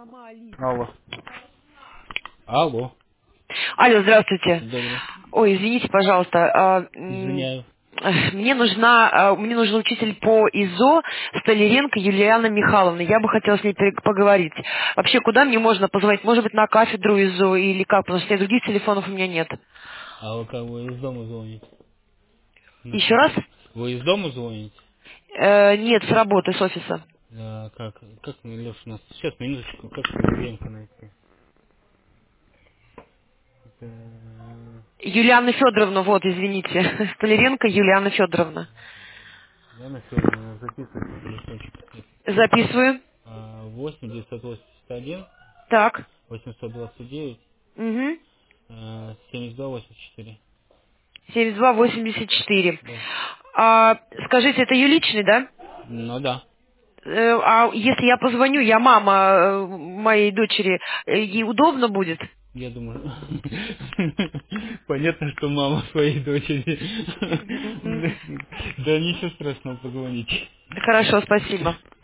сама Алиса. Алло. Алло. Алло, здравствуйте. Добрый. Ой, извините, пожалуйста. Извиняюсь. Мне нужен учитель по ИЗО Столяренко Юлиана Михайловна. Я бы хотела с ней поговорить. Вообще, куда мне можно позвонить? Может быть, на кафедру ИЗО или как? Потому что других телефонов у меня нет. А вы как, вы из дома звоните? Еще раз? Вы из дома звоните? Нет, с работы, с офиса. Как мне, Леша, нас... Сейчас, минуточку, как мне Ленку найти? Это... Юлиана Федоровна, вот, извините. Столяренко Юлиана Федоровна. Яна Федоровна, записывайте телефончик. Записываю. 8 981 Так. 829 Угу. 72 84. 7284. Да. Скажите, это ее личный, да? Ну да. А если я позвоню, я мама моей дочери, ей удобно будет? Я думаю, понятно, что мама своей дочери. Мгм. Да ничего страшного, позвоните. Хорошо, спасибо.